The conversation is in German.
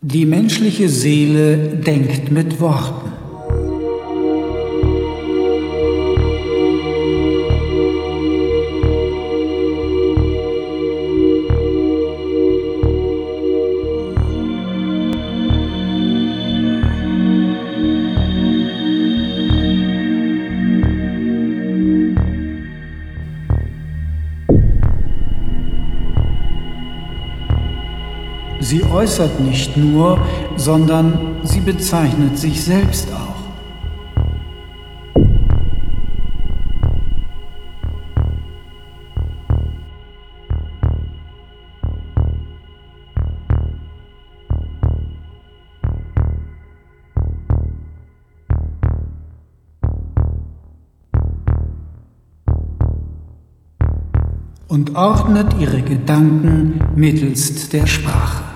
Die menschliche Seele denkt mit Worten. Sie äußert nicht nur, sondern sie bezeichnet sich selbst auch. Und ordnet ihre Gedanken mittelst der Sprache.